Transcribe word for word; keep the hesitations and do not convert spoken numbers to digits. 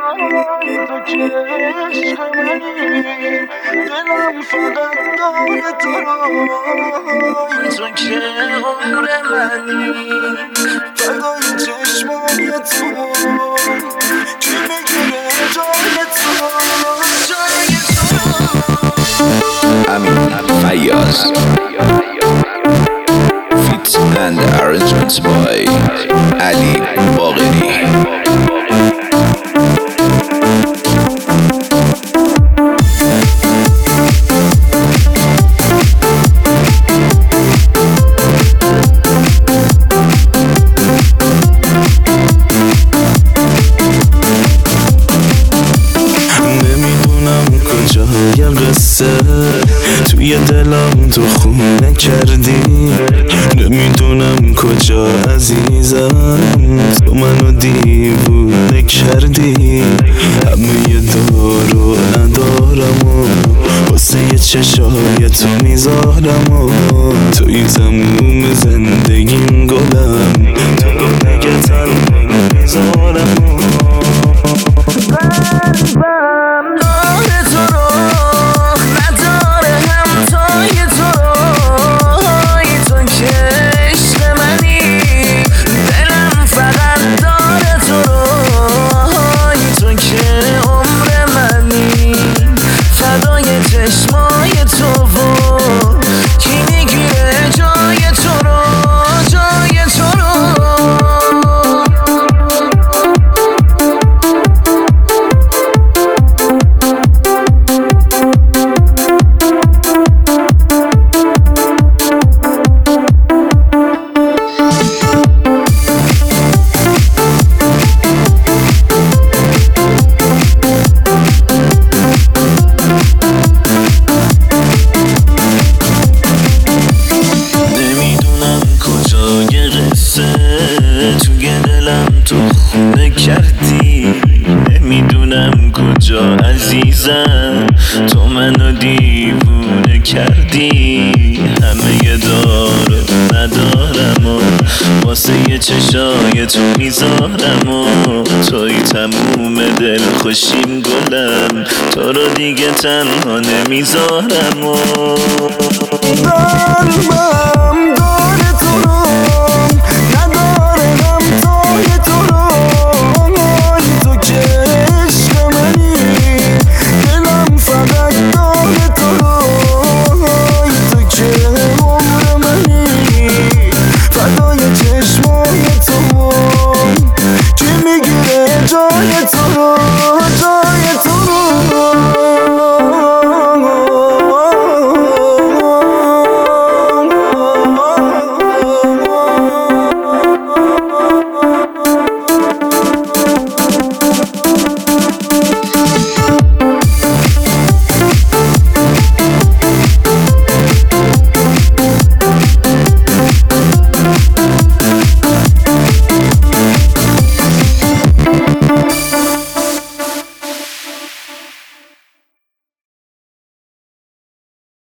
تو که عشق منی، دلم فقط داره تو رو. تو که عمر منی، فدای چشمای تو، کی میگیره جای تو، جای تو. امین فیاض Fit and arrangements by Ali Bagheri. یه قصه توی دلم تو خونه کردی، نمیدونم کجا عزیزم تو منو دیوونه کردی. همه یه دارو ندارم و واسه یه چشای تو میذارم و توی تموم زندگیم گلم، تو رو نگه تنها میذارم و توی دلم تو خونه کردی، نمیدونم کجا عزیزم تو منو دیوونه کردی. همه یه دارو ندارم و واسه یه چشای تو میذارم و توی تموم دل خوشیم گلم، تو رو دیگه تنها نمیذارم و